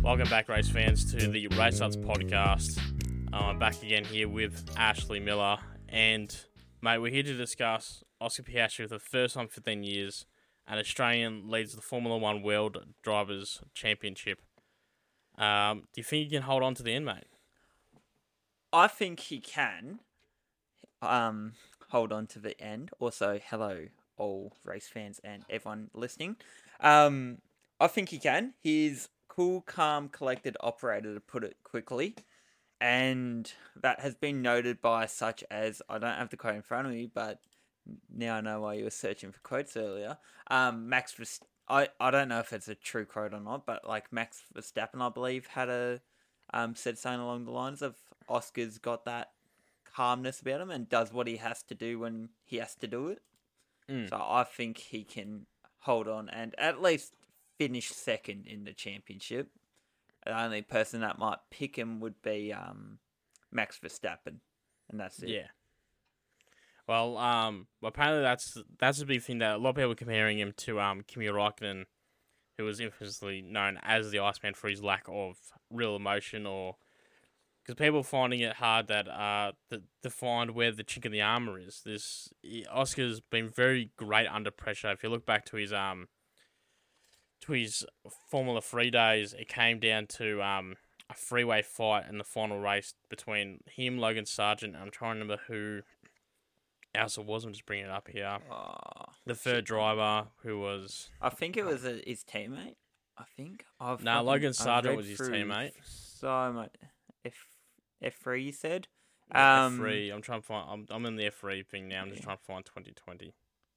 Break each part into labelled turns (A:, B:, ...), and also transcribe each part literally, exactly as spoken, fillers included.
A: Welcome back, race fans, to the Race Nuts podcast. Uh, I'm back again here with Ashley Miller, and mate, we're here to discuss Oscar Piastri for the first time in fifteen years. An Australian leads the Formula One World Drivers' Championship. Um, do you think he can hold on to the end, mate?
B: I think he can um, hold on to the end. Also, hello, all race fans and everyone listening. Um, I think he can. He's cool, calm, collected operator, to put it quickly. And that has been noted by such as, I don't have the quote in front of me, but now I know why you were searching for quotes earlier. Um, Max Verstappen, I, I don't know if it's a true quote or not, but like Max Verstappen, I believe, had a um, said something along the lines of Oscar's got that calmness about him and does what he has to do when he has to do it.
A: Mm.
B: So I think he can hold on and at least finish second in the championship. The only person that might pick him would be um, Max Verstappen, and that's it.
A: Yeah. Well, um, well, apparently that's that's a big thing that a lot of people are comparing him to um Kimi Räikkönen, who was infamously known as the Iceman for his lack of real emotion, or because people are finding it hard that uh to, to find where the chink in the armor is. This Oscar's been very great under pressure. If you look back to his um to his Formula Three days, it came down to um a freeway fight in the final race between him, Logan Sargent, and I'm trying to remember who else it was. I'm just bringing it up here.
B: Oh,
A: The third
B: shit.
A: driver, who was
B: I think it was a, his teammate. I think. I've
A: No,
B: fucking-
A: Logan
B: I've
A: Sargent
B: read
A: was his
B: through
A: teammate.
B: So much. F F three, you said.
A: Yeah,
B: Um,
A: F three. I'm trying to find. I'm I'm in the F three thing now. I'm just
B: Yeah.
A: trying to find twenty twenty.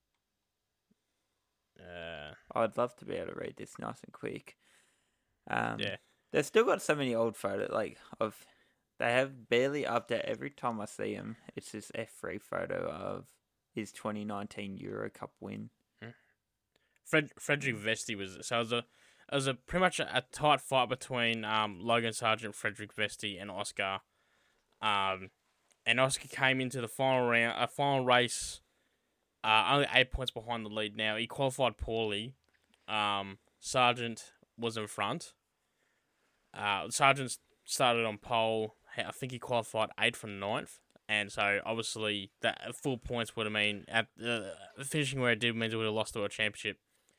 A: Uh,
B: I'd love to be able to read this nice and quick. Um,
A: yeah.
B: They've still got so many old photos. Like of, they have barely update every time I see him. It's this F three photo of his twenty nineteen Euro Cup win.
A: Fred Frederick Vesti was so it was a it was a pretty much a, a tight fight between um Logan Sargent, Frederick Vesti, and Oscar. Um, and Oscar came into the final round, a uh, final race, uh, only eight points behind the lead. Now he qualified poorly. Um, Sargent was in front. Uh, Sargent started on pole. I think he qualified eighth from ninth. And so, obviously, that full points would have mean at uh, finishing where it did means it would have lost the world championship.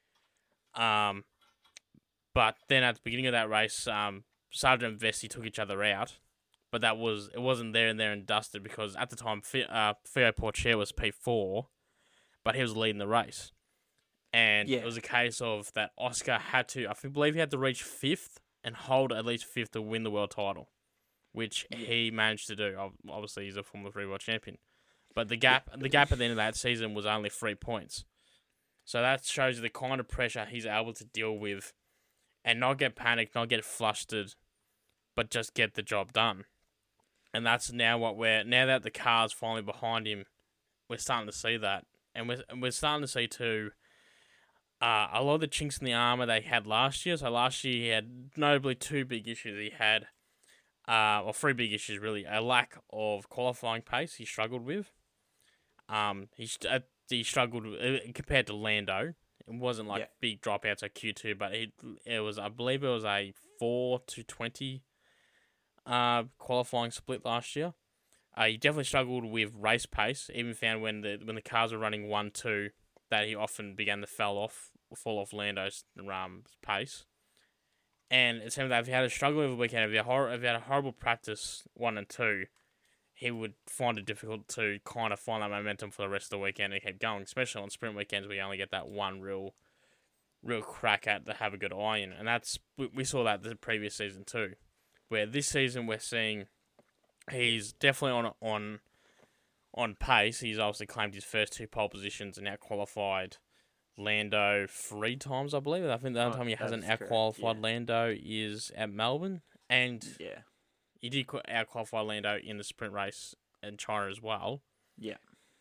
A: Um, but then at the beginning of that race, um, Sargent and Vesti took each other out, but that was it wasn't there and there and dusted because at the time, F- uh, Theo Porcher was P four, but he was leading the race, and
B: Yeah.
A: it was a case of that Oscar had to, I think, believe he had to reach fifth and hold at least fifth to win the world title, which
B: Yeah.
A: he managed to do. Ob- Obviously, he's a Formula Three world champion, but the gap the gap at the end of that season was only three points. So that shows you the kind of pressure he's able to deal with, and not get panicked, not get flustered, but just get the job done. And that's now what we're now that the car's finally behind him, we're starting to see that, and we're and we're starting to see too. Uh, a lot of the chinks in the armor they had last year. So last year he had notably two big issues. He had, uh, or three big issues really. A lack of qualifying pace he struggled with. Um, he st- uh, he struggled uh, compared to Lando. It wasn't like
B: Yeah.
A: big dropouts at Q two, but it it was I believe it was a four to twenty, uh, qualifying split last year. Uh, he definitely struggled with race pace. Even found when the when the cars were running one two, that he often began to fall off fall off Lando's um, pace. And it seemed that if he had a struggle over the weekend, if he had, hor- if he had a horrible practice one and two, he would find it difficult to kind of find that momentum for the rest of the weekend and keep going, especially on sprint weekends where you only get that one real real crack at to have a good eye in. And that's we, we saw that the previous season too, where this season we're seeing he's definitely on on on pace. He's obviously claimed his first two pole positions and out qualified Lando three times, I believe. I think the only
B: Oh,
A: time he hasn't
B: that's
A: out
B: correct,
A: qualified
B: yeah.
A: Lando is at Melbourne, and
B: Yeah.
A: he did out qualify Lando in the sprint race in China as well.
B: Yeah.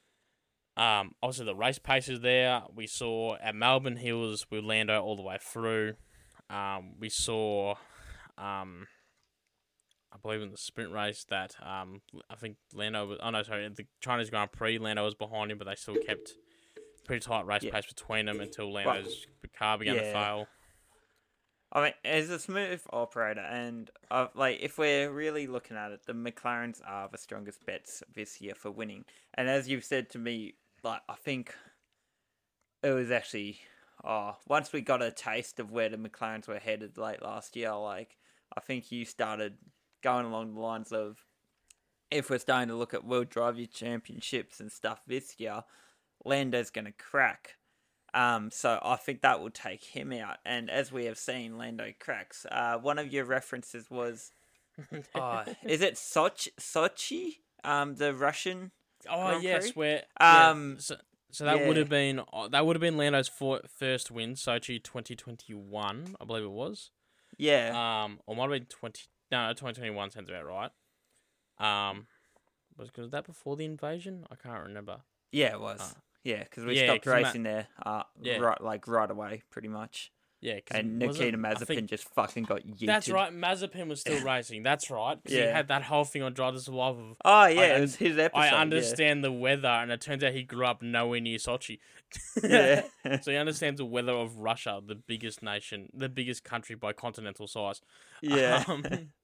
A: Um, obviously the race pace is there. We saw at Melbourne he was with Lando all the way through. Um, we saw, um, I believe in the sprint race that um, I think Lando was. Oh no, sorry, the Chinese Grand Prix Lando was behind him, but they still kept pretty tight race
B: Yeah.
A: pace between them until Lando's car began to
B: yeah.
A: fail.
B: I mean, as a smooth operator, and uh, like if we're really looking at it, the McLarens are the strongest bets this year for winning. And as you've said to me, like I think it was actually, oh, once we got a taste of where the McLarens were headed late last year, like I think you started going along the lines of, if we're starting to look at World Driver Championships and stuff this year, Lando's going to crack. Um, so I think that will take him out. And as we have seen, Lando cracks. Uh, one of your references was, oh, is it Sochi? Sochi? Um, the Russian.
A: Oh
B: Grand
A: yes,
B: Prix?
A: where
B: Um,
A: yeah, so, so that
B: yeah.
A: would have been uh, that would have been Lando's for, first win, Sochi twenty twenty-one, I believe it was.
B: Yeah.
A: Um, or might have been twenty. No, twenty twenty-one sounds about right. Um, was was that before the invasion? I can't remember.
B: Yeah, it was.
A: Uh,
B: yeah, because we
A: yeah,
B: stopped
A: 'cause Ma-
B: racing there. Uh,
A: Yeah.
B: right, like right away, pretty much.
A: Yeah, 'cause
B: And
A: was it-
B: Nikita
A: I
B: Mazepin
A: think-
B: just fucking got yeeted.
A: That's right. Mazepin was still racing. That's right. Because he
B: Yeah.
A: had that whole thing on Drive to Survive of
B: Oh yeah,
A: I
B: it
A: un-
B: was his episode.
A: I
B: yeah.
A: understand the weather, and it turns out he grew up nowhere near Sochi.
B: Yeah.
A: So he understands the weather of Russia, the biggest nation, the biggest country by continental size.
B: Yeah.
A: Um,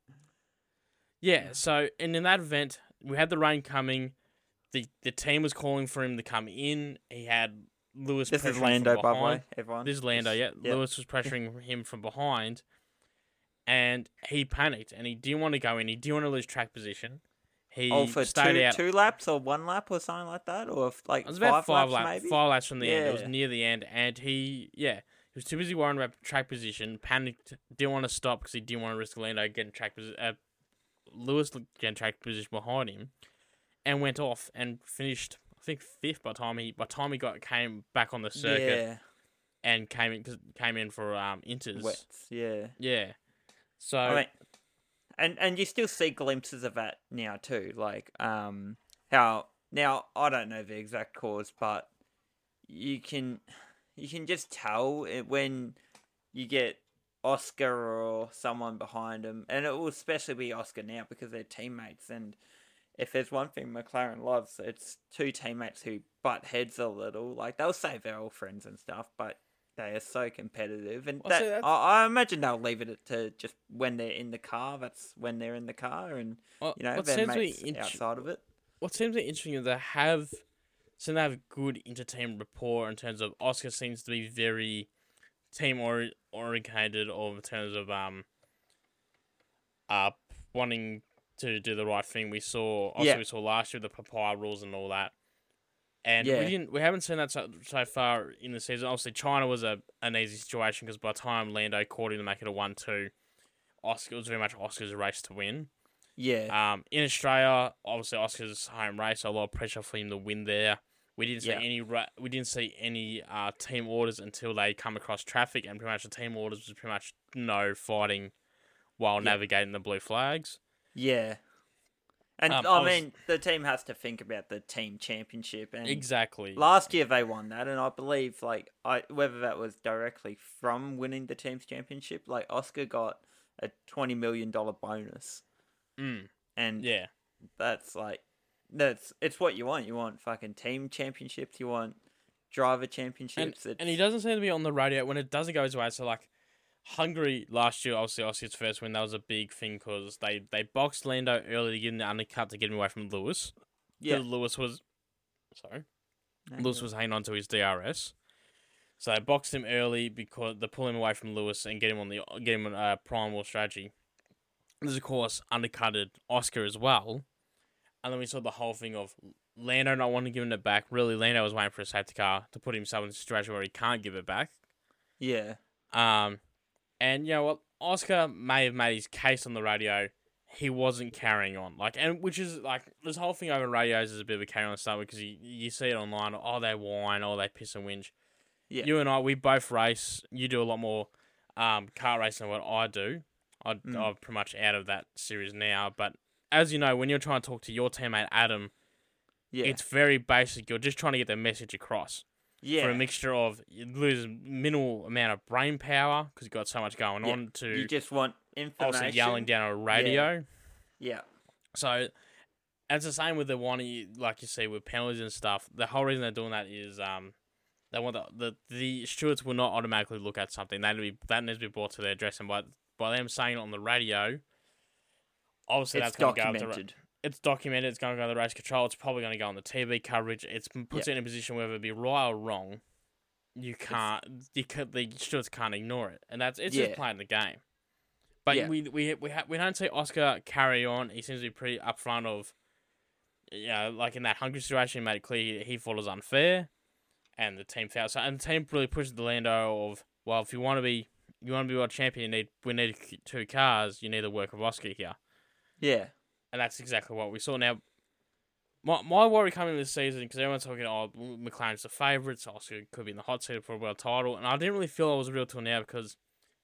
A: yeah, so, and in that event, we had the rain coming. The the team was calling for him to come in. He had Lewis
B: This is
A: pressuring
B: Lando,
A: from
B: by the way,
A: behind.
B: everyone.
A: This is Lando, yeah.
B: Yeah.
A: Lewis was pressuring him from behind. And he panicked, and he didn't want to go in. He didn't want to lose track position. He
B: Oh, for
A: stayed
B: two,
A: out.
B: two laps or one lap or something like that? Or if, like
A: It was about
B: five,
A: five
B: laps,
A: laps,
B: maybe?
A: five laps from the end. It was
B: Yeah.
A: near the end, and he, yeah, he was too busy worrying about track position. Panicked, didn't want to stop because he didn't want to risk Lando getting track position. Uh, Lewis getting track position behind him, and went off and finished. I think fifth by the time he by the time he got came back on the circuit
B: Yeah.
A: and came in cause came in for um inters.
B: Wets, yeah.
A: Yeah, so
B: I mean, and and you still see glimpses of that now too, like um how now I don't know the exact cause, but you can you can just tell it when you get Oscar or someone behind him, and it will especially be Oscar now because they're teammates. And if there's one thing McLaren loves, it's two teammates who butt heads a little. Like they'll say they're all friends and stuff, but they are so competitive, and
A: Well,
B: that
A: see, that's-
B: I, I imagine they'll leave it to just when they're in the car. That's when they're in the car, and
A: Well,
B: you know
A: what
B: their
A: seems to be
B: mates
A: int-
B: outside of it.
A: what seems to be interesting is they have, so they have good inter-team rapport in terms of Oscar seems to be very team ori- orientated, or in terms of um, uh, wanting to do the right thing. We saw, also
B: Yeah.
A: we saw last year the papaya rules and all that, and
B: Yeah.
A: we didn't, we haven't seen that so, so far in the season. Obviously, China was a an easy situation because by the time Lando caught him to make it a one-two, Oscar it was very much Oscar's race to win.
B: Yeah,
A: Um, in Australia, obviously Oscar's home race, so a lot of pressure for him to win there. We didn't see
B: Yeah.
A: any ra- we didn't see any uh, team orders until they come across traffic, and pretty much the team orders was pretty much no fighting while
B: Yeah.
A: navigating the blue flags.
B: yeah. And
A: Um,
B: I
A: I was-
B: mean, the team has to think about the team championship. And
A: Exactly.
B: last year they won that, and I believe like I whether that was directly from winning the team's championship, like Oscar got a twenty million dollar bonus,
A: Mm,
B: and
A: yeah.
B: that's like that's it's what you want. You want fucking team championships. You want driver
A: And,
B: championships.
A: and he
B: it's,
A: doesn't seem to be on the radio when it doesn't go his way. So, like, Hungary last year, obviously, Oscar's first win, that was a big thing because they, they boxed Lando early to get in the undercut to get him away from Lewis.
B: yeah.
A: Because Lewis was. Sorry.
B: No,
A: Lewis
B: yeah.
A: was hanging on to his D R S. So they boxed him early because they pull him away from Lewis and get him on the get him on a primal strategy. This, of course, undercutted Oscar as well. And then we saw the whole thing of Lando not wanting to give it back. Really, Lando was waiting for a safety car to put himself in a situation where he can't give it back.
B: Yeah.
A: Um, and you know what? Oscar may have made his case on the radio. He wasn't carrying on, like, and which is like this whole thing over radios is a bit of a carry on start because you you see it online. Oh, they whine, oh, they piss and whinge.
B: Yeah.
A: You and I, we both race. You do a lot more um car racing than what I do. I
B: Mm.
A: I'm pretty much out of that series now. But as you know, when you're trying to talk to your teammate Adam,
B: Yeah.
A: it's very basic. You're just trying to get the message across.
B: yeah.
A: For a mixture of you lose minimal amount of brain power because you've got so much going
B: Yeah,
A: on to
B: You just want information.
A: also yelling down a radio.
B: Yeah.
A: So it's the same with the one you like you see with penalties and stuff. The whole reason they're doing that is um They want the, the the stewards will not automatically look at something. That be that needs to be brought to their address, and by by them saying it on the radio, obviously
B: It's
A: that's going to go.
B: documented.
A: To, it's documented. It's going to go to the race control. It's probably going to go on the T V coverage. It puts
B: Yeah.
A: it in a position whether it be right or wrong. You can't. You can, the stewards can't ignore it, and that's it's
B: Yeah.
A: just playing the game. But
B: Yeah.
A: we we we ha- we don't see Oscar carry on. He seems to be pretty upfront of, you know, like in that Hungary situation, he made it clear he thought it was unfair, and the team felt so. And the team really pushed the Lando of, well, if you want to be you want to be world champion, you need we need two cars. You need the work of Oscar here,
B: Yeah.
A: and that's exactly what we saw. Now, my my worry coming into this season, because everyone's talking, oh, McLaren's the favourite, so Oscar could be in the hot seat for a world title, and I didn't really feel it was real till now because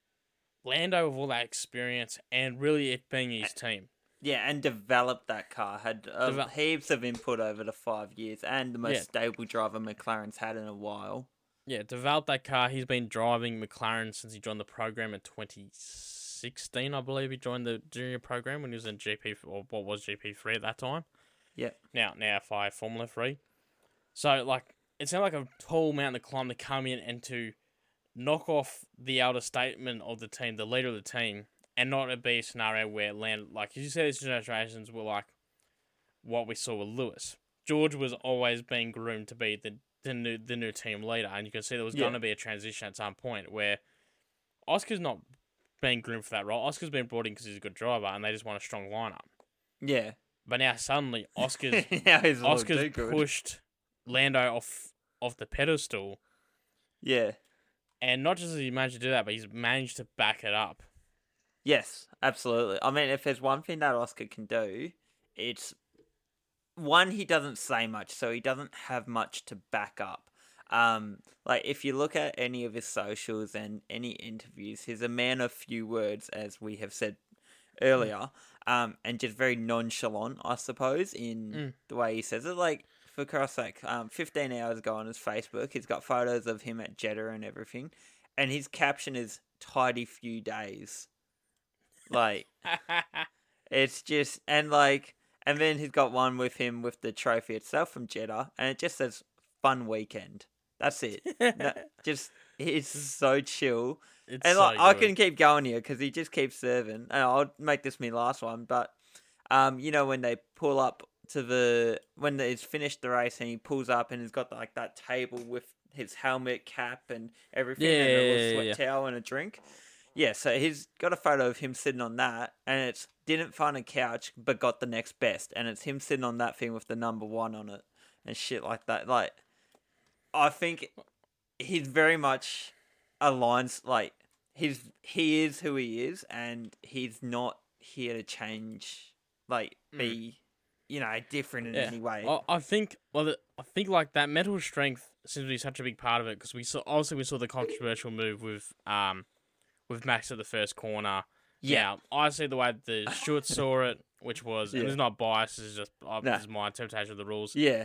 A: Lando, with all that experience and really it being his team.
B: Yeah, and developed that car. Had uh,
A: Devel-
B: heaps of input over the five years, and the most
A: Yeah.
B: stable driver McLaren's had in a while.
A: Yeah, developed that car. He's been driving McLaren since he joined the program in twenty sixteen, I believe. He joined the junior program when he was in G P, or what was G P three at that time.
B: Yeah.
A: Now, now five Formula three. So, like, it's not like a tall mountain to climb to come in and to knock off the elder statement of the team, the leader of the team, and not it be a scenario where land, like you said, these generations were like what we saw with Lewis. George was always being groomed to be the the new the new team leader, and you can see there was
B: Yeah.
A: going to be a transition at some point where Oscar's not being groomed for that role. Oscar's been brought in because he's a good driver, and they just want a strong lineup.
B: Yeah.
A: But now suddenly Oscar's
B: now he's a little
A: Oscar's
B: too good.
A: pushed Lando off off the pedestal,
B: Yeah.
A: and not just has he managed to do that, but he's managed to back it up.
B: Yes, absolutely. I mean, if there's one thing that Oscar can do, it's one, he doesn't say much, so he doesn't have much to back up. Um, like if you look at any of his socials and any interviews, he's a man of few words, as we have said earlier, um, and just very nonchalant, I suppose, in
A: Mm.
B: the way he says it. Like, for Christ's sake, um, fifteen hours ago on his Facebook, he's got photos of him at Jeddah and everything, and his caption is "tidy few days." Like, it's just, and like, and then he's got one with him with the trophy itself from Jeddah, and it just says "fun weekend." That's it. No, just, it's so chill.
A: It's
B: And
A: so
B: like, I
A: good.
B: can keep going here because he just keeps serving. And I'll make this my last one, but um, you know when they pull up to the when he's finished the race and he pulls up and he's got like that table with his helmet, cap, and everything,
A: Yeah,
B: and a
A: yeah,
B: little
A: yeah,
B: sweat
A: yeah.
B: towel and a drink. Yeah, so he's got a photo of him sitting on that, and it's didn't find a couch but got the next best, and it's him sitting on that thing with the number one on it and shit like that. Like, I think he's very much aligns like. He's he is who he is, and he's not here to change, like be, you know, different in
A: Yeah.
B: any way.
A: I, I think well, the, I think like that mental strength seems to be such a big part of it because we saw obviously we saw the controversial move with um with Max at the first corner.
B: Yeah.
A: Now, I see the way the Stewart saw it, which was and
B: Yeah.
A: it's not biased. This is just uh,
B: Nah.
A: this is my interpretation of the rules.
B: Yeah,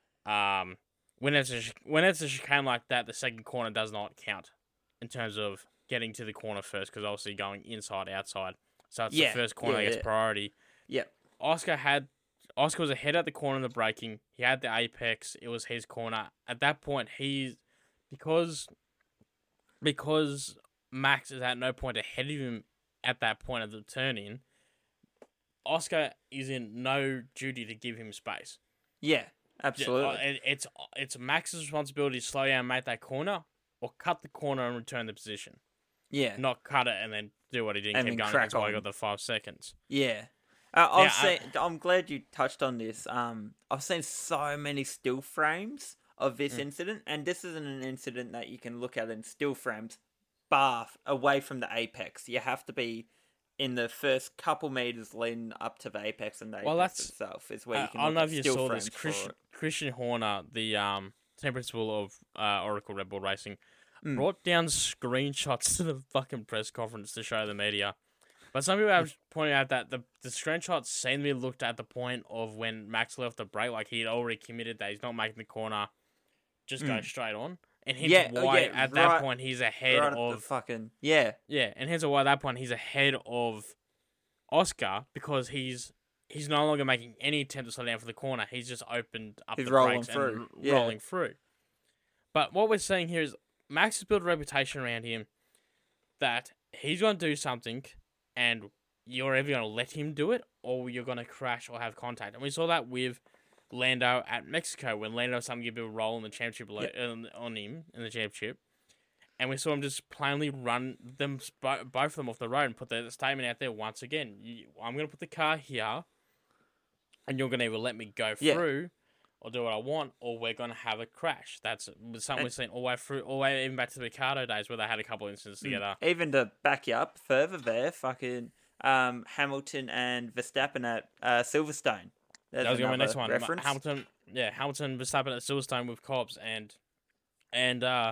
A: Um, when it's a, chic- when it's a chicane like that, the second corner does not count in terms of getting to the corner first because obviously going inside outside. So it's
B: Yeah,
A: the first corner
B: yeah,
A: that gets
B: yeah.
A: priority.
B: yeah,
A: Oscar had Oscar was ahead at the corner in the braking. He had the apex. It was his corner. At that point, he's because because Max is at no point ahead of him at that point of the turn in. Oscar is in no duty to give him space.
B: yeah,
A: Yeah,
B: absolutely.
A: uh, it- it's it's Max's responsibility to slow down, and make that corner, or cut the corner and return the position.
B: yeah,
A: Not cut it and then do what he did and
B: And
A: keep
B: then
A: going.
B: crack
A: That's why he
B: on.
A: got the five seconds.
B: yeah. Uh, I've
A: Yeah, I-
B: seen. I'm glad you touched on this. Um, I've seen so many still frames of this
A: Mm.
B: incident, and this isn't an incident that you can look at in still frames, bar away from the apex. You have to be in the first couple meters leading up to the apex, and the
A: Well,
B: apex
A: that's-
B: itself is where
A: Uh,
B: you can.
A: I don't
B: look
A: know
B: at
A: if you
B: still
A: saw
B: frames
A: this.
B: for
A: Christian,
B: it.
A: Christian Horner, the um, team principal of uh, Oracle Red Bull Racing,
B: Mm.
A: brought down screenshots to the fucking press conference to show the media. But some people have pointed out that the, the screenshots seem to be looked at the point of when Max left the break, like he'd already committed that he's not making the corner, just go
B: Mm.
A: straight on. And hence
B: Yeah, oh,
A: why
B: yeah,
A: at that
B: right-
A: point he's ahead
B: Right at the
A: of
B: fucking yeah,
A: yeah, and hence why at that point he's ahead of Oscar because he's he's no longer making any attempt to slow down for the corner. He's just opened up
B: He's
A: the
B: rolling
A: brakes
B: through,
A: and r-
B: yeah.
A: rolling through. But what we're saying here is Max has built a reputation around him that he's going to do something, and you're either going to let him do it, or you're going to crash or have contact. And we saw that with Lando at Mexico, when Lando started to give a bit of a role in the championship yep. on, on him in the championship. And we saw him just plainly run them both of them off the road and put the statement out there once again. You, I'm going to put the car here, and you're going to either let me go
B: yeah.
A: through or do what I want, or we're going to have a crash. That's something and, we've seen all the way through, all the way even back to the Ricciardo days where they had a couple of instances together.
B: Even to back you up further there, fucking um, Hamilton and Verstappen at uh, Silverstone. There's
A: that was going to be my next one.
B: Reference.
A: Hamilton, yeah, Hamilton, Verstappen at Silverstone with Cobbs, and and uh,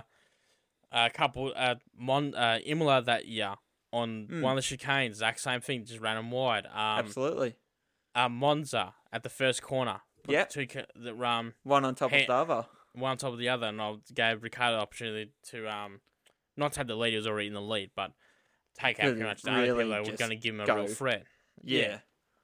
A: a couple uh, Mon uh, Imola that year on mm. one of the chicanes. Exact same thing, just ran them wide. Um,
B: Absolutely.
A: Uh, Monza at the first corner.
B: Yeah.
A: Two the um
B: one on top
A: ha-
B: of the other.
A: One on top of the other, and I gave Ricciardo the opportunity to um not take the lead. He was already in the lead, but take out pretty much the really only people that were going to give him a go. real threat.
B: Yeah. yeah.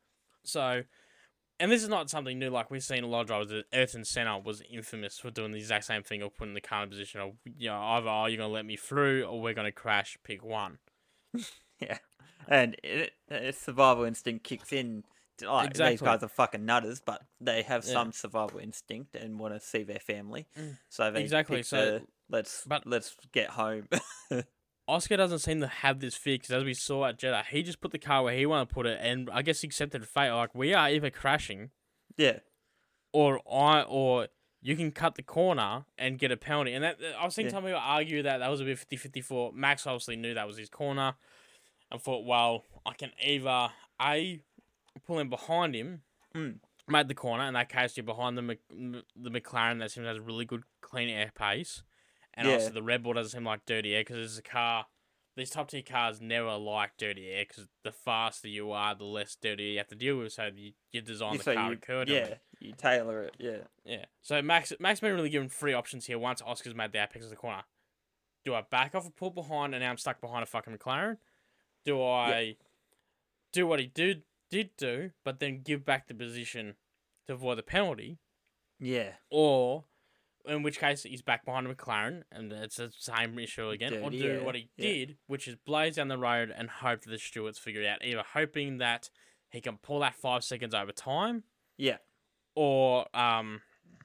A: So. And this is not something new. Like we've seen a lot of drivers. Ayrton Senna was infamous for doing the exact same thing, or putting the car in a position of, you know, either oh, you're gonna let me through, or we're gonna crash. Pick one.
B: yeah, and it, it, survival instinct kicks in. Like, exactly. These guys are fucking nutters, but they have yeah. some survival instinct and want to see their family. Mm. So they
A: exactly.
B: Pick
A: so
B: the, let's but let's get home.
A: Oscar doesn't seem to have this fear because, as we saw at Jeddah, he just put the car where he wanted to put it, and I guess he accepted fate. Like, we are either crashing,
B: yeah,
A: or I, or you can cut the corner and get a penalty. And that I was seeing
B: Yeah.
A: some people argue that that was a bit fifty-fifty for Max. Obviously knew that was his corner, and thought, well, I can either a pull him behind him,
B: Mm.
A: made the corner. In that case, you're behind the Mc- the McLaren that seems to have really good clean air pace. And
B: Yeah.
A: also the Red Bull doesn't seem like dirty air because it's a car. These top tier cars never like dirty air because the faster you are, the less dirty you have to deal with. So you, you design the
B: So
A: car
B: you-
A: accordingly.
B: yeah, you tailor it. Yeah,
A: Yeah. So Max Max been really given three options here. Once Oscar's made the apex of the corner, do I back off and pull behind, and now I'm stuck behind a fucking McLaren? Do I do what he did did do, but then give back the position to avoid the penalty?
B: yeah,
A: Or, in which case, he's back behind a McLaren, and it's the same issue again. Or
B: Dirty,
A: do
B: yeah,
A: what he
B: yeah.
A: did, which is blaze down the road and hope that the stewards figure it out. Either hoping that he can pull that five seconds over time,
B: yeah,
A: or um,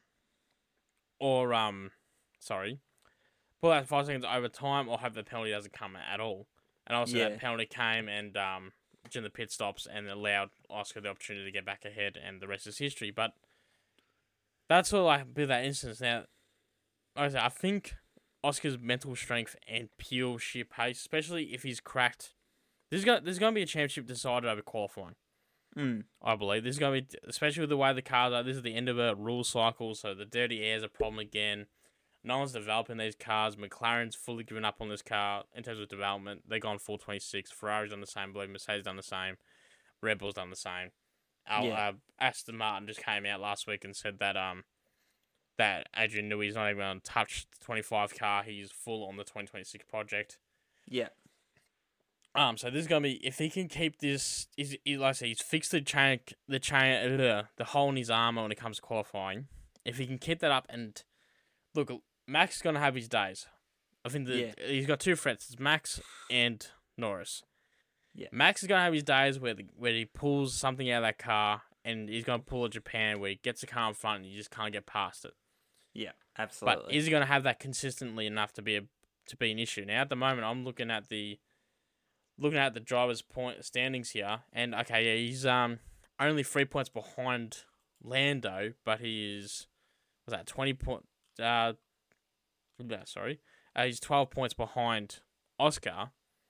A: or um, sorry, pull that five seconds over time, or hope the penalty doesn't come at all. And also,
B: Yeah.
A: that penalty came and um, during the pit stops and allowed Oscar the opportunity to get back ahead, and the rest is history. But that's all I bit of that instance. Now, like I said, I think Oscar's mental strength and pure sheer pace, especially if he's cracked. There's going there's going to be a championship decided over qualifying.
B: mm.
A: I believe this is going to be, especially with the way the cars are. This is the end of a rule cycle, so the dirty air is a problem again. No one's developing these cars. McLaren's fully given up on this car in terms of development. They've gone full twenty-six. Ferrari's done the same. I believe Mercedes done the same. Red Bull's done the same. Our,
B: Yeah.
A: uh, Aston Martin just came out last week and said that um that Adrian Newey's not even going to touch the twenty-five car. He's full on the twenty twenty-six project.
B: yeah,
A: Um, so this is gonna be if he can keep this. Is he, like I say, he's fixed the chain, the chain, uh, the hole in his armor when it comes to qualifying. If he can keep that up, and look, Max is gonna have his days. I think the,
B: Yeah.
A: he's got two threats: it's Max and Norris.
B: Yeah.
A: Max is gonna have his days where the, where he pulls something out of that car, and he's gonna pull a Japan where he gets the car in front and you just can't get past it.
B: yeah, absolutely.
A: But is he gonna have that consistently enough to be a to be an issue? Now at the moment, I'm looking at the looking at the driver's point standings here, and okay, yeah, he's um only three points behind Lando, but he is was that twenty point uh yeah, sorry, uh, he's twelve points behind Oscar.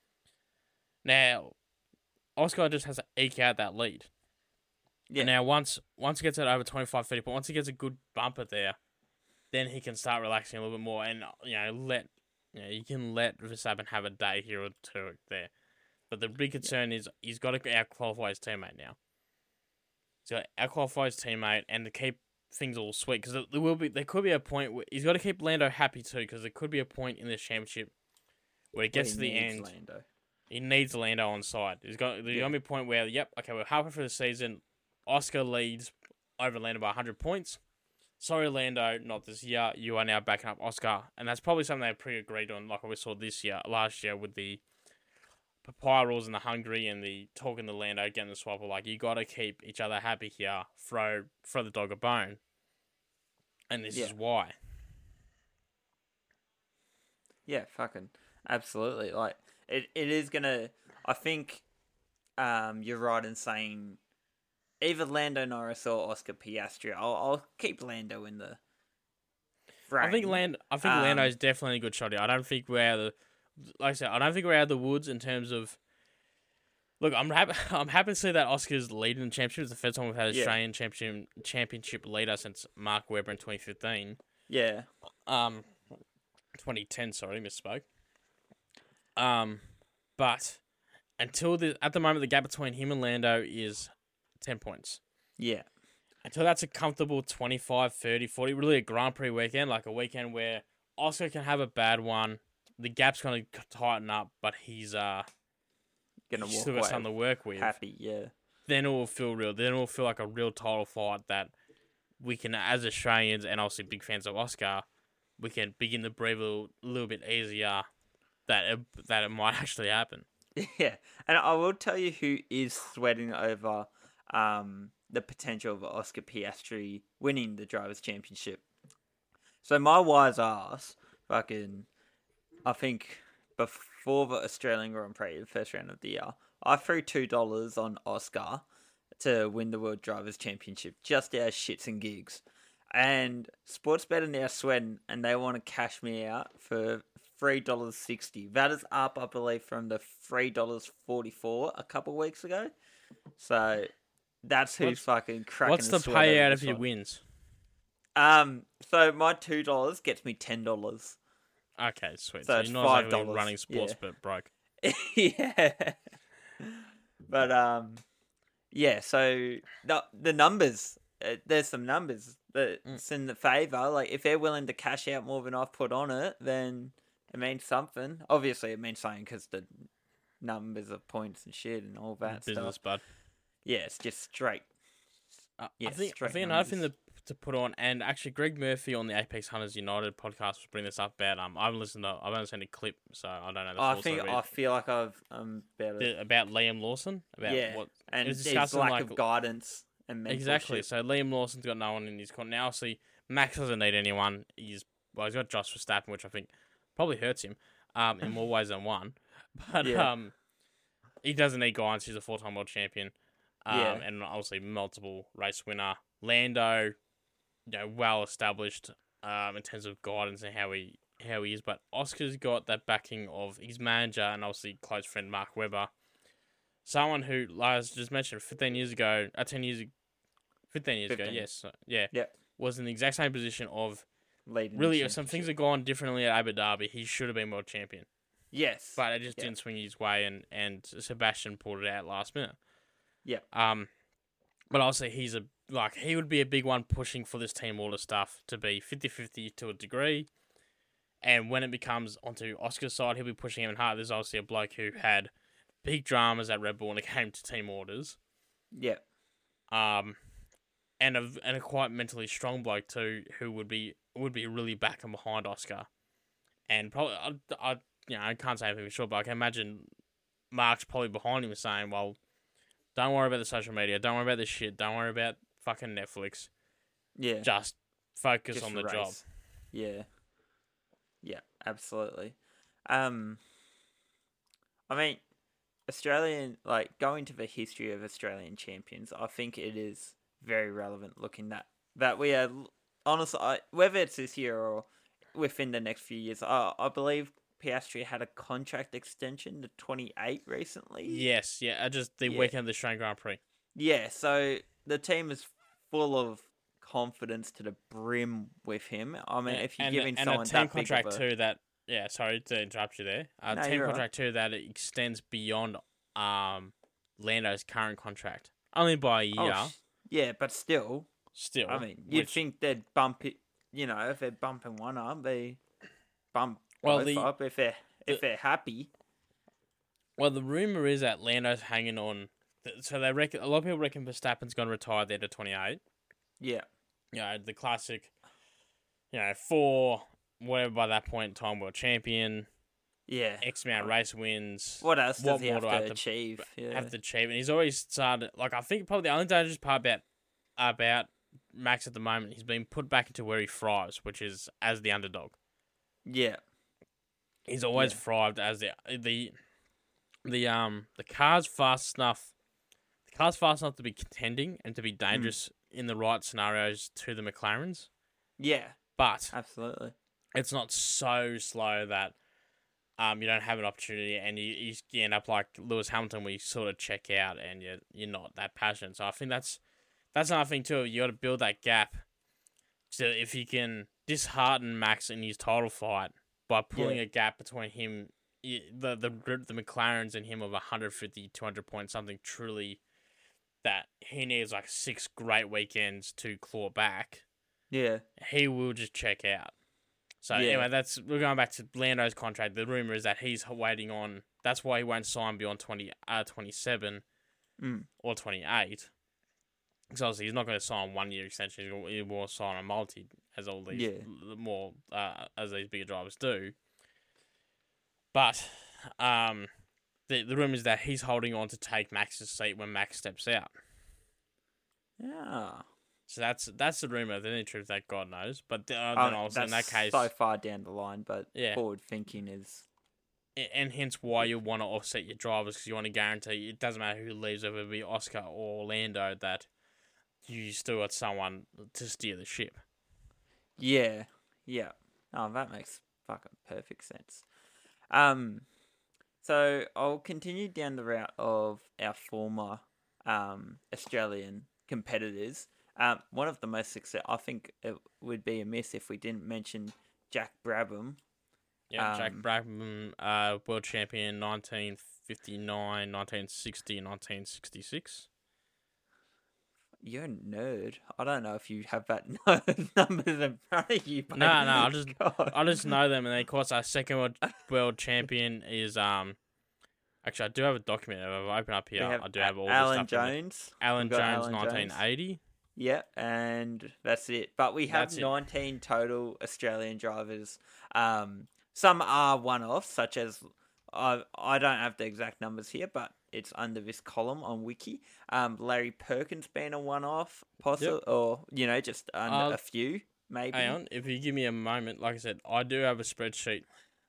A: Now, Oscar just has to eke out that lead.
B: yeah,
A: And now once once he gets it over twenty-five, thirty points, once he gets a good bumper there, then he can start relaxing a little bit more, and you know let you know you can let Verstappen have a day here or two there. But the big concern is he's got to out qualify his teammate now. He's got to out qualify his teammate and to keep things all sweet, because there will be there could be a point where he's got to keep Lando happy too, because there could be a point in this championship where it gets
B: He
A: to the
B: needs
A: end.
B: Lando.
A: He needs Lando on side. There's got there's
B: Yeah.
A: gonna be a point where yep, okay, we're halfway through the season. Oscar leads over Lando by one hundred points. sorry, Lando, not this year. You are now backing up Oscar, and that's probably something they pre agreed on, like we saw this year, last year with the papaya rules and the Hungary and the talking to Lando, getting the swap. Like you got to keep each other happy here. Throw throw the dog a bone, and this
B: Yeah.
A: is why.
B: Yeah, fucking absolutely. Like it, it is gonna. I think, um, you're right in saying either Lando Norris or Oscar Piastri. I'll, I'll keep Lando in the frame.
A: I think Land. I think
B: Um,
A: Lando's definitely a good shot here. I don't think we're out of the, like I said, I don't think we're out of the woods in terms of. Look, I'm happy. I'm happy to see that Oscar's leading the championship. It's the first time we've had an
B: Yeah.
A: Australian championship championship leader since Mark Webber in twenty fifteen.
B: Yeah,
A: Um, twenty ten. Sorry, misspoke. Um, but until the at the moment the gap between him and Lando is ten points.
B: yeah,
A: Until that's a comfortable twenty-five, thirty, forty, really a Grand Prix weekend, like a weekend where Oscar can have a bad one, the gap's going to tighten up, but he's uh
B: gonna
A: he's
B: walk
A: still got
B: away
A: something to work with.
B: happy. Yeah,
A: Then it will feel real. Then it will feel like a real title fight that we can, as Australians and obviously big fans of Oscar, we can begin to breathe a little, little bit easier that it, that it might actually happen.
B: yeah. And I will tell you who is sweating over um the potential of Oscar Piastri winning the drivers' championship. So my wise ass, fucking, I think before the Australian Grand Prix, the first round of the year, I threw two dollars on Oscar to win the World Drivers' Championship just out of shits and gigs. And Sportsbet are now sweating, and they want to cash me out for three dollars sixty. That is up, I believe, from the three dollars forty-four a couple of weeks ago. So that's who's
A: What's-
B: fucking cracking.
A: What's the
B: sweat over
A: payout
B: this
A: if you
B: one.
A: wins?
B: Um, so my two dollars gets me ten dollars.
A: Okay, sweet.
B: So
A: So,
B: it's
A: you're not exactly
B: five dollars,
A: running sports,
B: yeah.
A: but broke.
B: Yeah. But um, yeah. So the the numbers, uh, there's some numbers that's in the favor. Like if they're willing to cash out more than I've put on it, then it means something. Obviously, it means something because the numbers of points and shit and all that
A: Business,
B: stuff.
A: bud.
B: Yeah, it's just straight.
A: Uh,
B: Yeah,
A: I think I
B: straight
A: think another thing
B: numbers.
A: to to put on, and actually Greg Murphy on the Apex Hunters United podcast was bringing this up about um I haven't listened to I've only seen a clip, so I don't know the
B: I
A: full
B: think
A: story,
B: I feel like I've um better.
A: the- about Liam Lawson about
B: Yeah,
A: what
B: and
A: it was
B: his
A: discussing,
B: lack
A: like-
B: of guidance and mentorship.
A: exactly. So Liam Lawson's got no one in his corner now. Obviously, Max doesn't need anyone. He's well, he's got Josh Verstappen, which I think probably hurts him um in more ways than one. But
B: Yeah.
A: um, he doesn't need guidance. He's a four time world champion. Um,
B: Yeah.
A: and obviously multiple race winner. Lando, you know, well established um, in terms of guidance and how he how he is. But Oscar's got that backing of his manager and obviously close friend Mark Webber, someone who, like I just mentioned, fifteen years ago, uh, ten years, fifteen years ago,
B: fifteen.
A: yes, uh, yeah,
B: Yep.
A: was in the exact same position of
B: Leading the
A: really if some
B: championship.
A: things had gone differently at Abu Dhabi, he should have been world champion.
B: Yes.
A: But it just
B: Yeah.
A: didn't swing his way, and, and Sebastian pulled it out last minute.
B: Yeah.
A: Um, but also he's a like he would be a big one pushing for this team order stuff to be fifty-fifty to a degree. And when it becomes onto Oscar's side, he'll be pushing even harder. There's obviously a bloke who had big dramas at Red Bull when it came to team orders.
B: Yeah.
A: Um, and a and a quite mentally strong bloke too, who would be would be really backing behind Oscar. And probably I, I you know I can't say anything for sure, but I can imagine Mark's probably behind him saying, "Well, don't worry about the social media. Don't worry about this shit. Don't worry about fucking Netflix.
B: Yeah.
A: Just focus
B: Just
A: on the
B: race.
A: job."
B: Yeah. Yeah, absolutely. Um I mean, Australian like going to the history of Australian champions, I think it is very relevant looking that that we are honestly I, whether it's this year or within the next few years, I I believe Piastri had a contract extension to twenty-eight recently.
A: Yes, yeah. I just the
B: Yeah.
A: weekend of the Australian Grand Prix.
B: Yeah, so the team is full of confidence to the brim with him. I mean,
A: Yeah,
B: if you're
A: and,
B: giving
A: and
B: someone
A: a team
B: that big
A: contract
B: of a,
A: too that yeah, sorry to interrupt you there. A
B: No,
A: team
B: you're right.
A: contract too that it extends beyond um Lando's current contract. Only by a
B: Oh,
A: year.
B: sh- yeah, but still,
A: Still.
B: I mean, you'd
A: which-
B: think they'd bump it. You know, if they're bumping one up, they bump
A: Well,
B: both
A: the-
B: up. If they're if
A: the-
B: they're happy,
A: Well, the rumor is that Lando's hanging on. th- So they reckon a lot of people reckon Verstappen's going to retire there to twenty-eight.
B: yeah,
A: you know, the classic, you know, four, whatever by that point in time, world champion,
B: Yeah.
A: X amount of race wins.
B: What else does
A: What
B: he
A: more
B: have
A: do
B: to
A: I have to
B: achieve? Yeah.
A: have to achieve? And he's always started, like, I think probably the only dangerous part about, about Max at the moment, he's been put back into where he thrives, which is as the underdog.
B: Yeah.
A: He's always
B: Yeah.
A: thrived as the, the, the, um, the car's fast enough, the car's fast enough to be contending and to be dangerous mm. in the right scenarios to the McLarens.
B: Yeah.
A: But
B: absolutely,
A: it's not so slow that um you don't have an opportunity and you, you end up like Lewis Hamilton where you sort of check out and you're, you're not that passionate. So I think that's that's another thing too. You got to build that gap. So if you can dishearten Max in his title fight by pulling
B: Yeah.
A: a gap between him, the the the McLarens and him of one hundred fifty, two hundred points, something truly that he needs like six great weekends to claw back.
B: Yeah.
A: He will just check out. So
B: Yeah.
A: anyway, that's we're going back to Lando's contract. The rumor is that he's waiting on. That's why he won't sign beyond twenty, uh, twenty-seven
B: Mm.
A: or twenty-eight. Because obviously he's not going to sign one year extension. He will sign a multi, as all these
B: Yeah.
A: more uh, as these bigger drivers do. But um, the the rumor is that he's holding on to take Max's seat when Max steps out.
B: Yeah.
A: So that's that's the rumor. The only truth that God knows. But uh, then
B: Um,
A: also in that
B: that's
A: case,
B: so far down the line, but
A: Yeah.
B: forward thinking is
A: and hence why you want to offset your drivers because you want to guarantee it doesn't matter who leaves, whether it be Oscar or Lando, that you still got someone to steer the ship.
B: yeah, yeah. Oh, that makes fucking perfect sense. Um, so I'll continue down the route of our former um Australian competitors. Um, one of the most success. I think it would be amiss if we didn't mention Jack Brabham.
A: Yeah,
B: Um,
A: Jack Brabham, uh, world champion nineteen fifty-nine, nineteen sixty, nineteen sixty-six.
B: You're a nerd. I don't know if you have that numbers in front of you. But
A: No, no, I just
B: God.
A: I just know them, and then of course our second world, world champion is um. Actually, I do have a document. If I open up
B: We
A: here,
B: have
A: I do have all
B: Alan
A: the stuff.
B: Jones.
A: Alan
B: We've got
A: Jones,
B: Alan
A: nineteen eighty.
B: Yeah, and that's it. But we have
A: That's it.
B: nineteen total Australian drivers. Um, some are one-offs, such as I I don't have the exact numbers here, but it's under this column on Wiki. Um, Larry Perkins being a one-off, possible,
A: Yep.
B: or you know, just under
A: Uh,
B: a few, maybe.
A: Hang on, if you give me a moment, like I said, I do have a spreadsheet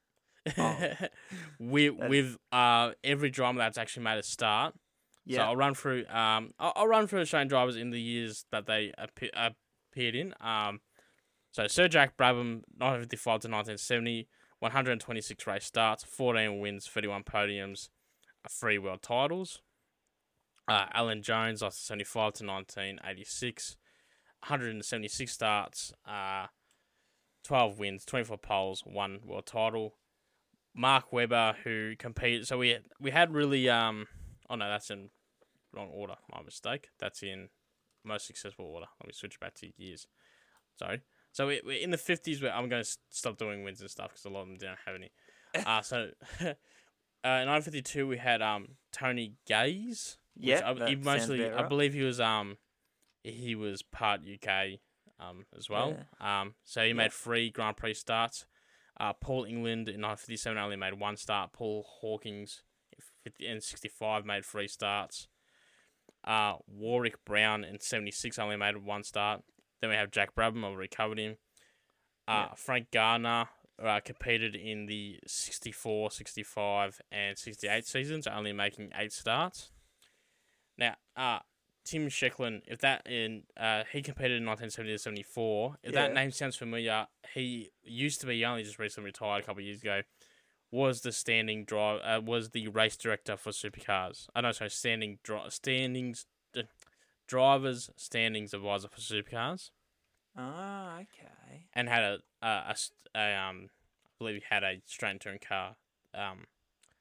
B: Oh.
A: with
B: That's-
A: with uh every driver that's actually made a start. So
B: Yeah,
A: I'll run through um I'll, I'll run through Australian drivers in the years that they appe- appeared in. Um, so Sir Jack Brabham, nineteen fifty-five to nineteen seventy, one hundred twenty-six race starts, fourteen wins, thirty-one podiums, uh, three world titles. Uh, Alan Jones, nineteen seventy-five to nineteen eighty-six, one hundred seventy-six starts, uh, twelve wins, twenty-four poles, one world title. Mark Webber, who competed, so we had, we had really um oh no, that's in wrong order, my mistake. That's in most successful order. Let me switch back to years. Sorry. So we, we're in the fifties. Where I'm going to stop doing wins and stuff because a lot of them don't have any. Uh, so uh, in nineteen fifty-two we had um Tony Gaze. which
B: yeah.
A: I,
B: that
A: he
B: sounds
A: mostly,
B: about
A: I
B: right.
A: believe he was um he was part U K um as well. Um, so he
B: Yeah.
A: made three Grand Prix starts. Uh, Paul England in nineteen fifty-seven only made one start. Paul Hawkins in sixty-five made three starts. Uh, Warwick Brown in seventy-six only made one start. Then we have Jack Brabham, I already covered him. Uh,
B: Yeah.
A: Frank Gardner uh, competed in the sixty-four, sixty-five, and sixty-eight seasons, only making eight starts. Now, uh, Tim Shecklin, if that in uh, he competed in nineteen seventy to seventy-four. If
B: Yeah.
A: that name sounds familiar, he used to be, he only just recently retired a couple of years ago. Was the standing drive? Uh, was the race director for supercars? I uh, know, sorry, standing dri- standings, uh, drivers standings advisor for supercars,
B: Ah, okay.
A: and had a, a, a, st- a um, I believe he had a straight turn car um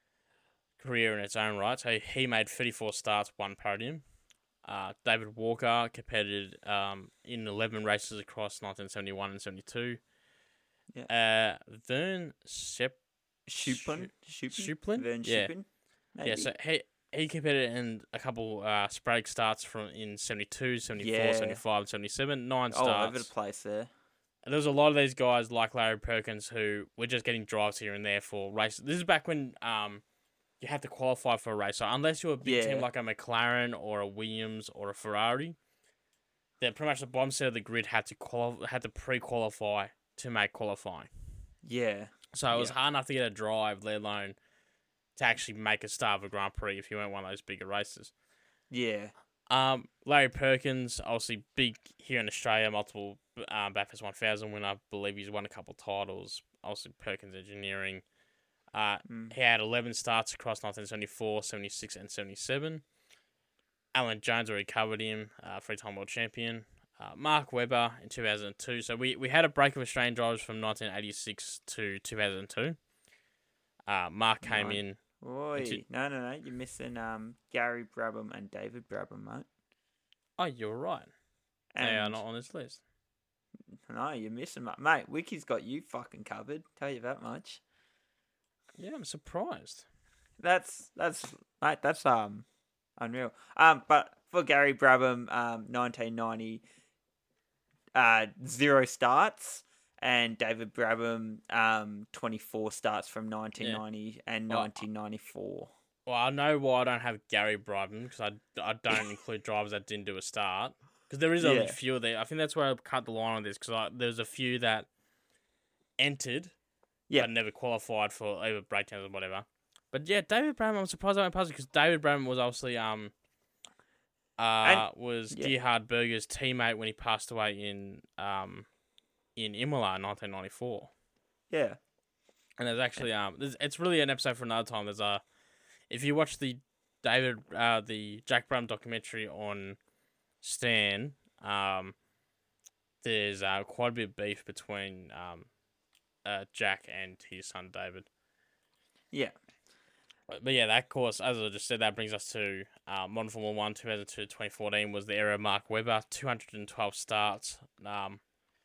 A: career in its own right. So he made thirty-four starts, one podium. Uh, David Walker competed um in eleven races across nineteen seventy-one and seventy-two.
B: Yeah.
A: Uh, Vern Shep.
B: Shupin?
A: Schuplin?
B: Vern
A: Yeah.
B: Shupin? Maybe?
A: Yeah, so he he competed in a couple uh, sporadic starts from in seventy-two, seventy-four,
B: Yeah.
A: seventy-five, and seventy-seven. Nine
B: All
A: starts.
B: over the place there.
A: And there was a lot of these guys like Larry Perkins who were just getting drives here and there for races. This is back when um you had to qualify for a race. So unless you're a big
B: Yeah.
A: team like a McLaren or a Williams or a Ferrari, then pretty much the bottom set of the grid had to quali- had to pre-qualify to make qualifying.
B: Yeah.
A: So it was
B: Yeah.
A: hard enough to get a drive, let alone to actually make a start of a Grand Prix if you weren't one of those bigger races.
B: Yeah.
A: Um, Larry Perkins, obviously big here in Australia, multiple um, Bathurst one thousand winner. I believe he's won a couple of titles. Obviously, Perkins Engineering. Uh,
B: Mm.
A: He had eleven starts across nineteen seventy-four, seventy-six, and seventy-seven. Alan Jones already covered him, uh, three-time world champion. Uh, Mark Webber in two thousand two. So we, we had a break of Australian drivers from nineteen eighty-six to two thousand two. Uh, Mark came
B: Right.
A: in.
B: Oi.
A: Into-
B: No, no, no. You're missing um Gary Brabham and David Brabham, mate.
A: Oh, you're right.
B: And
A: They are not on this list.
B: no, you're missing, mate. Mate, Wiki's got you fucking covered. Tell you that much.
A: Yeah, I'm surprised.
B: That's that's mate. That's um unreal. Um, but for Gary Brabham, um, nineteen ninety, uh, zero starts, and David Brabham, um, twenty-four starts from nineteen ninety and
A: Well,
B: nineteen ninety-four.
A: Well, I know why I don't have Gary Brabham because I, I don't include drivers that didn't do a start. Because there is a
B: Yeah.
A: few there. I think that's where I cut the line on this because there's a few that entered
B: Yeah.
A: but never qualified for either breakdowns or whatever. But yeah, David Brabham, I'm surprised I went past it because David Brabham was obviously um uh was
B: yeah.
A: Gerhard Berger's teammate when he passed away in um in Imola in nineteen ninety-four.
B: Yeah.
A: And there's actually um there's, it's really an episode for another time. There's a if you watch the David uh the Jack Brabham documentary on Stan, um there's uh quite a bit of beef between um uh Jack and his son David.
B: Yeah.
A: But, but yeah, that course, as I just said, that brings us to uh, Modern Formula One two thousand two to twenty fourteen was the era of Mark Webber, two hundred twelve starts, um,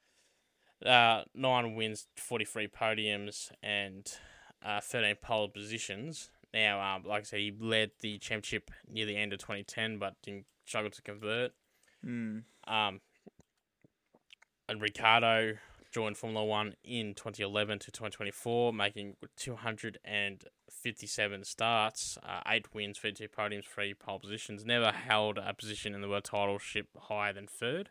A: uh, nine wins, forty-three podiums, and uh, thirteen pole positions. Now, um, like I said, he led the championship near the end of twenty ten, but didn't struggle to convert.
B: Mm.
A: Um, and Ricardo joined Formula One in twenty eleven to twenty twenty-four, making two hundred fifty-seven starts, uh, eight wins, thirty-two podiums, three pole positions. Never held a position in the world titleship higher than third.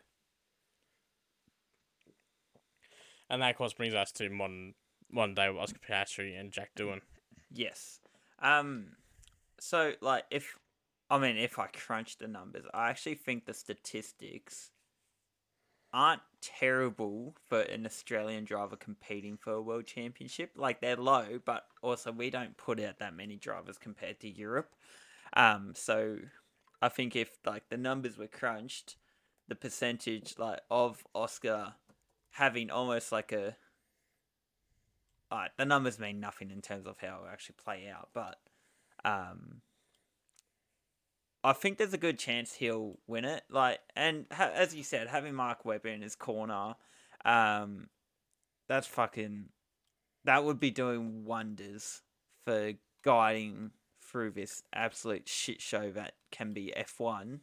A: And that, of course, brings us to modern modern day with Oscar Piastri and Jack Doohan.
B: Yes. Um. So, like, if I mean, if I crunch the numbers, I actually think the statistics aren't terrible for an Australian driver competing for a world championship. Like, they're low, but also we don't put out that many drivers compared to Europe. Um. So, I think if like the numbers were crunched, the percentage like of Oscar having almost like a Alright, the numbers mean nothing in terms of how it actually play out, but um, I think there's a good chance he'll win it. Like, and ha- as you said, having Mark Webber in his corner, um, that's fucking that would be doing wonders for guiding through this absolute shit show that can be F one.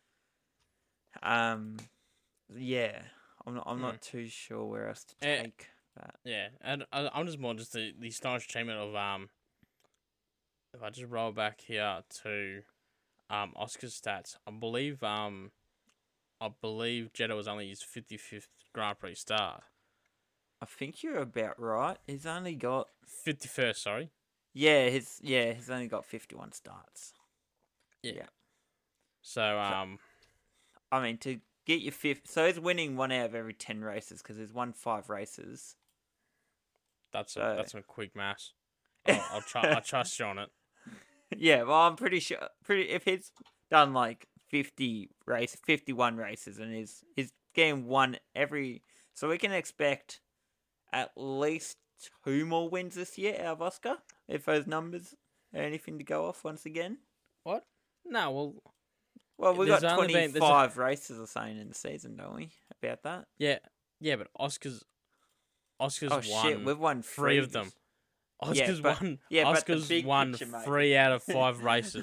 B: Um, yeah, I'm not. I'm not too sure where else to
A: Eh,
B: take that.
A: Yeah, and I, I'm just more just the, the astonishing achievement of um. If I just roll back here to, um, Oscar's stats, I believe um, I believe Jeddah was only his fifty-fifth Grand Prix start.
B: I think you're about right. He's only got
A: fifty-first, sorry.
B: yeah, his yeah, he's only got fifty-one starts.
A: Yeah.
B: Yeah.
A: So um,
B: I mean, to get your fifth, so he's winning one out of every ten races because he's won five races.
A: that's
B: So-
A: a, that's some quick maths. I'll, I'll try. I trust you on it.
B: Yeah, well, I'm pretty sure. Pretty if he's done like fifty race, fifty-one races, and he's he's getting one every, so we can expect at least two more wins this year out of Oscar if those numbers are anything to go off once again.
A: What? No, well,
B: Well, we
A: There's
B: got
A: only been- there's a-
B: twenty-five races or something in the season, don't we? About that.
A: yeah, yeah, but Oscar's Oscar's
B: Oh
A: won
B: shit, we've won
A: three
B: three
A: of them.
B: this-
A: Oscar's
B: but-
A: won.
B: yeah, but the
A: Oscar's
B: big
A: won
B: picture, mate.
A: three out of five races.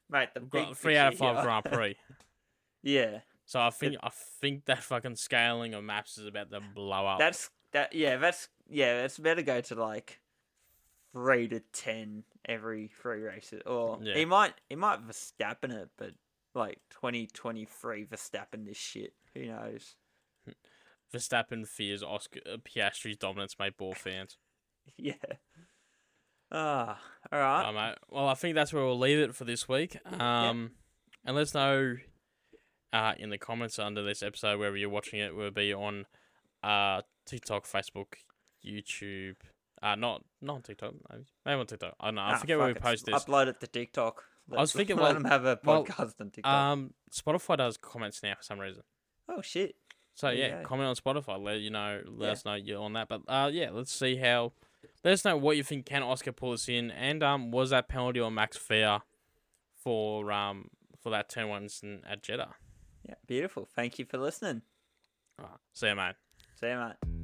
B: Mate, the
A: We've
B: big
A: got three out of
B: picture
A: five
B: here.
A: Grand Prix.
B: Yeah,
A: So I think I think that fucking scaling of maps is about to blow up.
B: that's that. Yeah, that's yeah. That's better go to like three to ten every three races, or
A: Yeah.
B: he might he might Verstappen it, but like twenty twenty three Verstappen this shit. Who knows?
A: Verstappen fears Oscar uh, Piastri's dominance, mate. Ball fans.
B: Yeah. Ah, all right.
A: Oh, mate. Well, I think that's where we'll leave it for this week. Um, and let us know uh, in the comments under this episode, wherever you're watching it, will be on uh, TikTok, Facebook, YouTube. Uh, not not on TikTok, maybe, maybe on TikTok. I don't know. I
B: Ah,
A: forget where we
B: fuck it.
A: post this.
B: Upload it to TikTok. Let,
A: I was thinking,
B: let
A: well-
B: them have a
A: well,
B: podcast on TikTok.
A: Um, Spotify does comments now for some reason.
B: oh shit.
A: So
B: There you
A: yeah,
B: go.
A: comment on Spotify. Let you know. Let
B: Yeah.
A: us know you're on that. But uh, yeah, let's see how. Let us know what you think. Can Oscar pull us in? And um, was that penalty on Max fair for um for that turn one incident at Jeddah?
B: Yeah, beautiful. Thank you for listening.
A: All right, see you, mate.
B: See you, mate.